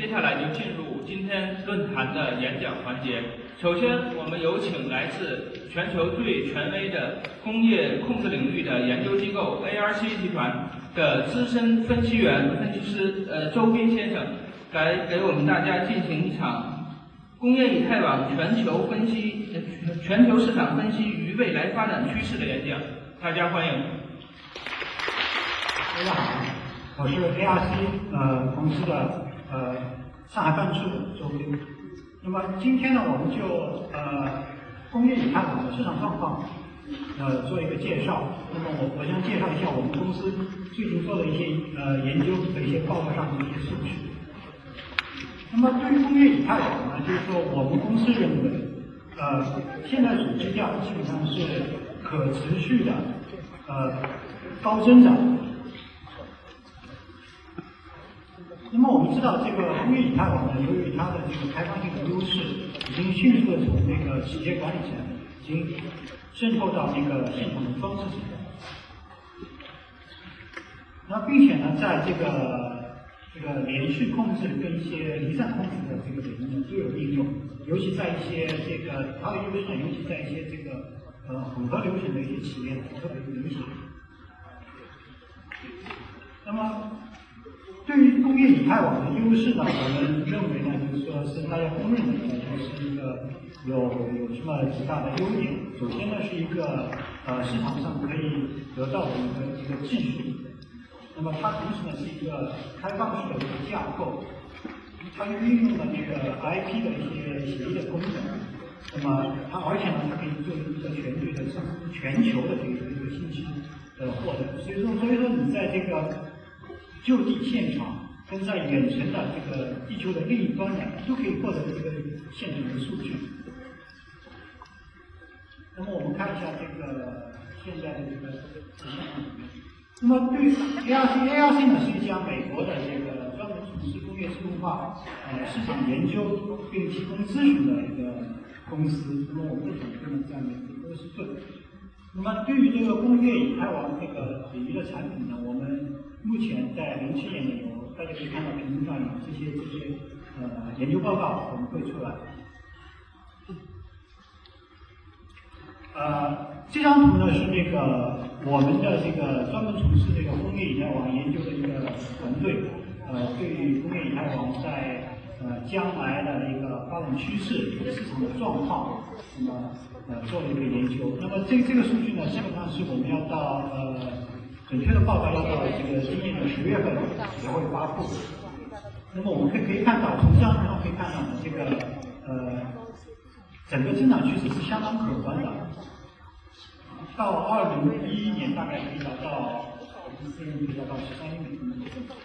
下来就进入今天论坛的演讲环节。首先，我们有请来自全球最权威的工业控制领域的研究机构 ARC 集团的资深分析师周斌先生，来给我们大家进行一场工业以太网全球市场分析与未来发展趋势的演讲。大家欢迎。 大家好，我是 ARC 公司的上海办事处的周斌。那么今天呢，我们就工业以太网的市场状况做一个介绍。那么我想介绍一下我们公司最近做的一些研究和一些报告上的一些数据。那么对于工业以太网呢，就是说我们公司认为，现在主基调基本上是可持续的高增长。那么我们知道，这个工业以太网呢，由于它的这个开放性的优势，已经迅速的从那个企业管理层已经渗透到那个现场的装置层。那并且呢，在这个连续控制跟一些离散控制的这个领域呢都有应用，尤其在一些这个它的优势呢，尤其在一些这个混合流程的一些企业特别明显。那么对于工业以太网的优势呢，我们认为呢，就是说是大家公认的，就是一个有这么几大的优点。首先呢，是一个市场上可以得到的一个技术。那么它同时呢是一个开放式的一个架构，它运用了那个 IP 的一些协议的功能。那么而且呢，它可以做一个全球的这个信息的获得。所以说你在这个就地现场跟在远程的这个地球的另一端呢，都可以获得这个现成的数据。那么我们看一下这个现在的这个情况。那么对于 ARC 呢是一家美国的这个专门从事工业自动化市场研究并提供咨询的一个公司。那么我们的总部呢在美国波士顿。那么对于这个工业以太网这个领域的产品呢，我们目前在07年呢有，大家可以看到屏幕上有这些研究报告我们会出来。这张图呢是那个我们的这个专门从事这个工业以太网研究的一个团队，对于工业以太网在将来的一个发展趋势、市场的状况，那么做了一个研究。那么这个数据呢，基本上是我们要到准确的报告要到这个今年的10月份才会发布。那么我们可以看到，从这张图上可以看到这个整个增长趋势是相当可观的。到2011年大概可以达到14亿，可以达到13亿美金。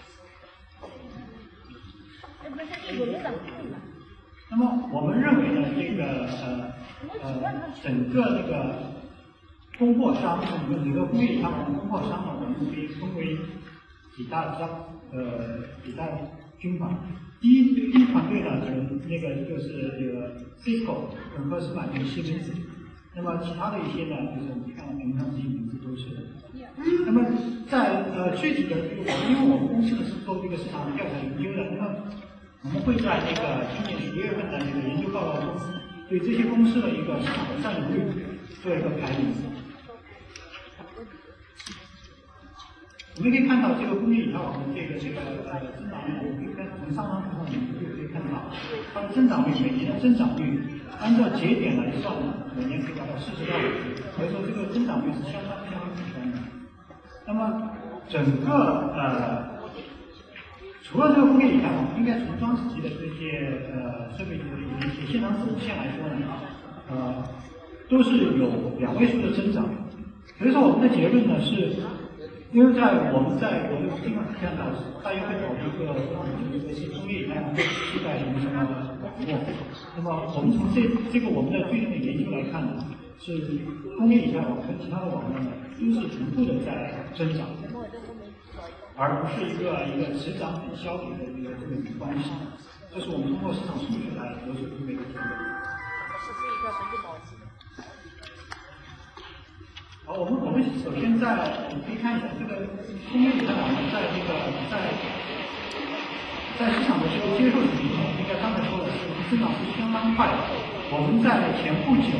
那么我们认为呢，这个整个这个供货商，整个工业以太网的供货商呢，我们可以分为几大军团。第一团队呢，就是这个 Cisco 跟赫斯曼跟西门子。那么其他的一些呢，就是我们看到屏幕上这些名字都是。那么在具体的这个因为我们公司呢是做这个市场调查研究的，那么我们会在那个今年10月份的这个研究报告中，对这些公司的一个市场的占有率做一个排名。我们可以看到这个工业以太网的这个增长率，我们可以看从上张图上就可以看到，它的增长率每年的增长率，按照节点来算呢，每年可以达到40到50，所以说这个增长率是相当可观的。那么整个除了这个工业以太网，应该从装置级的这些设备级的一些现场走线来说呢，都是有2位数的增长。所以说我们的结论呢是。因为我们经常看到，大家会讨论一个就是说是工业以太网替代什么什么网络。那么我们从这个我们的最近的研究来看呢，是工业以太网跟其他的网络呢都是同步的在增长，而不是一个只涨比消的这么一个关系。这是我们通过市场数据来得出这么一个结论。好，我们首先可以看一下这个工业以太网在市场的这个接受里面增长是相当快的。我们在前不久，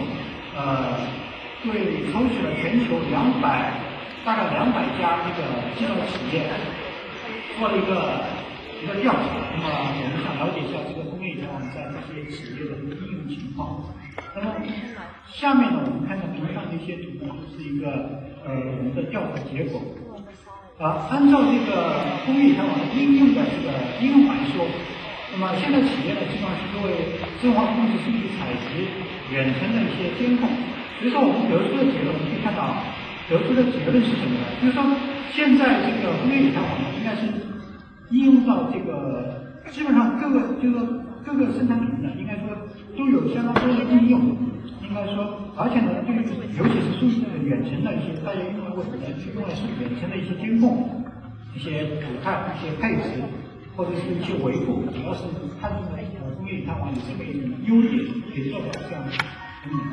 对抽取了全球大概200家这个制造企业做了一个调查。那么我们想了解一下这个工业以太网在这些企业的应用情况。那么下面呢，我们看到屏上的一些图呢，就是一个我们的调查结果。按照这个工业以太网的应用的这个应用来说，那么现在企业呢，基本上是作为生活控制、数据采集、远程的一些监控。所以说，我们得出的结论，我们可以看到，得出的结论是什么呢？就是说，现在这个工业以太网呢，应该是应用到这个基本上各个生产领域呢，应该说都有相当多的应用。应该说，而且呢，对于尤其是数据远程的一些大家用来为什么提供的是远程的一些监控、一些组态、一些配置，或者是一些维护，主要是看出了工业以太网有这么一种优点，可以做到这样的功能。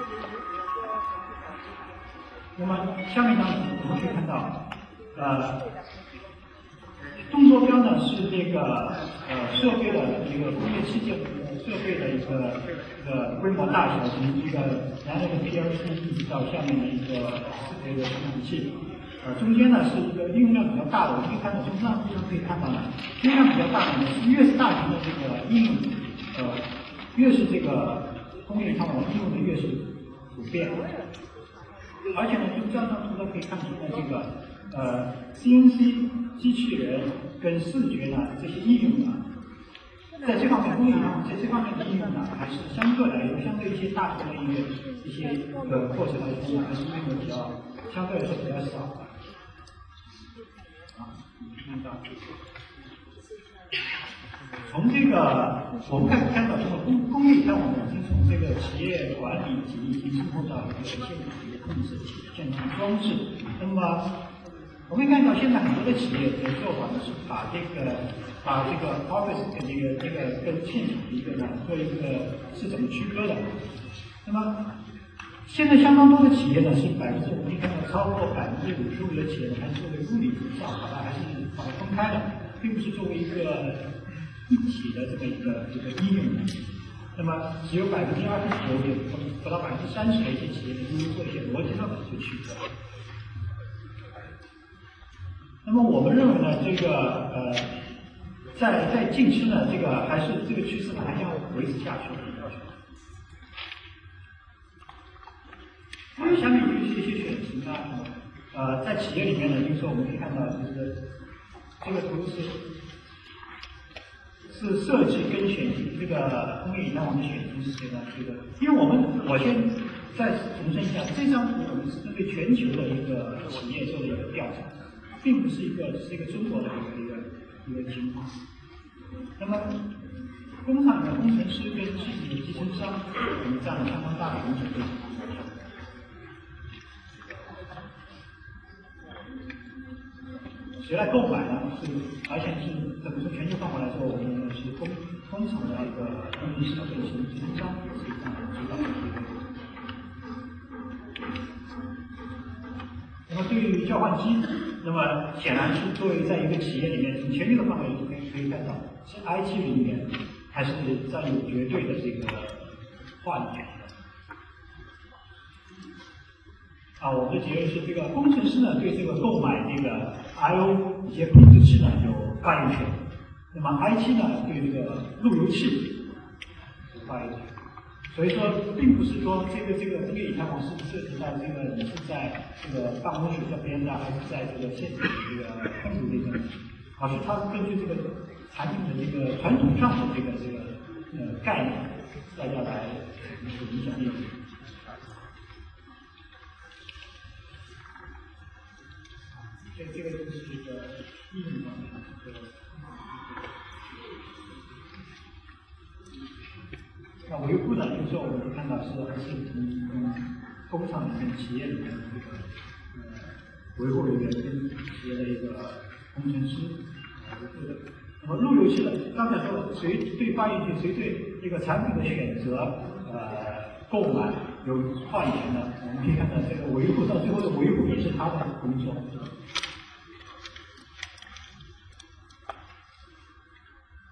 那么下面呢，我们可以看到，动作标呢是这个设备的一个工业器件设备的一个规模大小，从这个原来的 PLC 一直到下面的一个4节的生产器，中间呢是一个应用量比较大的，我们可以看到从上图上可以看到呢，应用量比较大的越是大型的这个应用，越是这个工业以太网应用的越是普遍，而且呢，从这张图上可以看出呢，这个CNC 机器人跟视觉呢这些应用呢，在这方面工艺上，在这方面的应用呢，还是相对来说，相对一些大型的一些过程来说呢，还是用的比较相对来说比较少的。看到，从这个我们可以看到，这个工业以太网已经从这个企业管理级已经渗透到一个现场的控制器、现场装置。那么我们看到现在很多的企业的做法呢是把这个 Office 的这个跟现场的一个呢做一个是怎么区隔的。那么现在相当多的企业呢是我们可以看到超过55%的企业呢还是作为物理上把它分开的，并不是作为一个一体的这么一个应用。那么只有29%不到30%的一些企业呢因为做一些逻辑上的一些区隔。那么我们认为呢，这个在近期呢，这个还是这个趋势呢还要维持下去。下面就是一些选型啊，在企业里面呢，就是说我们可以看到，就是这个图是设计跟选型这个工业以太网的选型是这样这个，因为我先再重申一下，这张图我们是针对全球的一个企业做的一个调查。并不是一个中国的一个情况。那么，工厂的工程师跟自己的集成商，我们占了相当大的影响力。谁来购买呢？而且是整个全球范围来说，我们认为是工厂的一个工程师跟集成商是一个主导的一个。那么对于交换机，那么显然是作为在一个企业里面，从全球的范围可以看到，是 IT 人员还是占有绝对的这个话语权的。我们的结论是，这个工程师呢对这个购买这个 I/O 一些控制器呢有发言权，那么 IT 呢对这个路由器有发言权。所以说，并不是说这个以太网是涉及到这个你是在这个办公室这边的，还是在这个现场的这个控制这边，而是它根据这个产品的这个传统上的这个概念，大家来影响力。这个就是一个应用方面的这个。那维护呢，就是说我们看到还是从工厂里面、企业里面的这个维护人员跟企业的一个工程师维护的。那么路由器呢，刚才说谁对发言权，谁对这个产品的选择、购买有话语权呢？我们可以看到这个维护到最后的维护也是他的工作。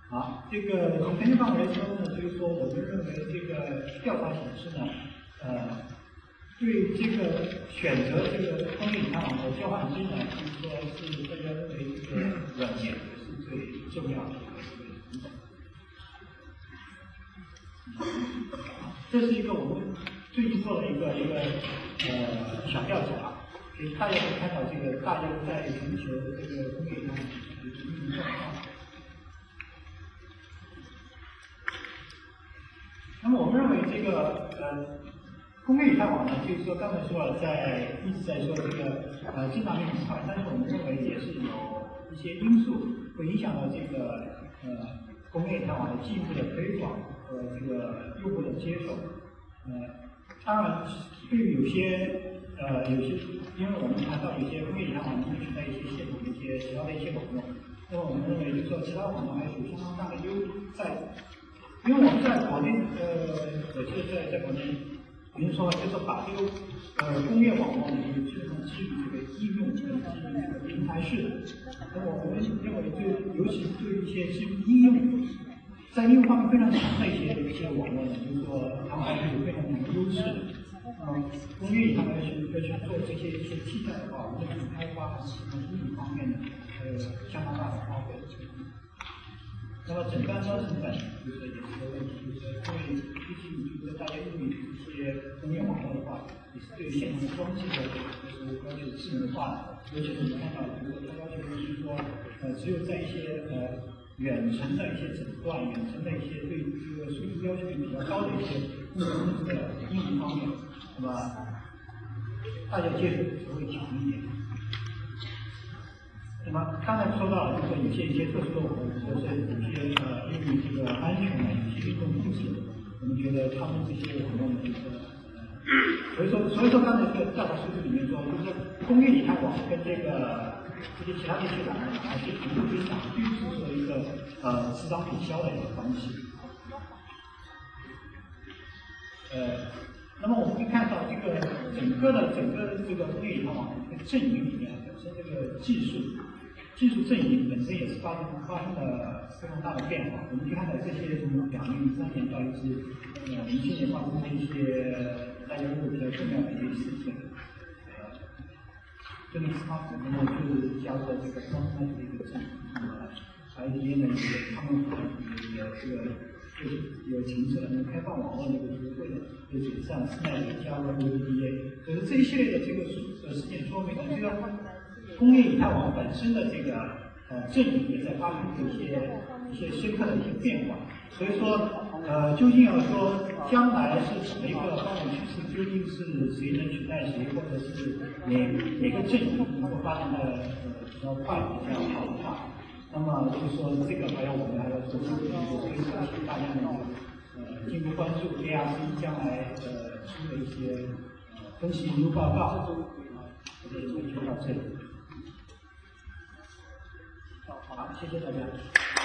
好，这个从全球范围来说呢，就是说我们认为这个调查显示呢，对这个选择这个工业以太网和交换机呢，就是说是大家认为这个软件是最重要的一个这是一个我们最近做的一个小调查，给大家可以看到这个大家在全球这个工业以太网的运营状况。那么我们认为这个工业以太网呢，就是说刚才说了，一直在说这个增长率很快，但是我们认为也是有一些因素会影响到这个工业以太网的进一步的推广和这个用户的接受。当然，对于有些，因为我们谈到有些工业以太网能够取代一些系统的一些其他的一些网络，那么我们认为就是说其他网络还是有相当大的优在。因为我们在国内，我记得在国内，比如说就是把这个工业网络呢，基本上基于这个应用，基于这个平台式的。那么我们认为，尤其对于一些基于应用，在应用方面非常强的一些网络呢，就是说它们还是有非常强的优势的。工业它们要去做这些一些替代的话，无论是开发还是应用方面呢，相当大的花费。那么整单销成本就是也是个问题，就是因为毕竟就是大家用一些工业网络的话，也是对现成的装置的就是要求智能化的，尤其是我们看到，比如说它要求就是说，只有在一些远程的一些诊断、远程的一些对这个速度要求比较高的一些物理控制的应用方面，那么大家接受就会强一点。那么刚才说到了，就是说有些特殊的网络，或者是有些因为这个安全呢，有些运动控制，我们觉得他们这些网络呢，就是所以说刚才这个调查数据里面说，就是工业以太网跟这些其他的一些网络还是同步增长，并不是说一个此涨彼消的一个关系。那么我们可以看到，这个整个这个工业以太网的这个阵营里面，本身这个技术阵营本身也是发生了非常大的变化。我们可以看到这些从2003年到2007年发生的一些大家认为比较重要的一些事件。这个他可能就加入了这个双方的一个阵营，IDA 呢他们有形成了开放网络的一个协会的，就是像斯奈也加入了 IDA， 所以这一系列的这个事件说明了这个工业以太网本身的这个阵营也在发生一些深刻的一些变化。所以说究竟要说将来是什么一个发展趋势，究竟是谁能取代谁，或者是哪个阵营能够发展的比较快、比较好的话，那么就是说这个我们还要做进一步的推测，请大家能够进一步关注 ARC 将来出的一些分析研究报告。我就到这里。好，谢谢大家。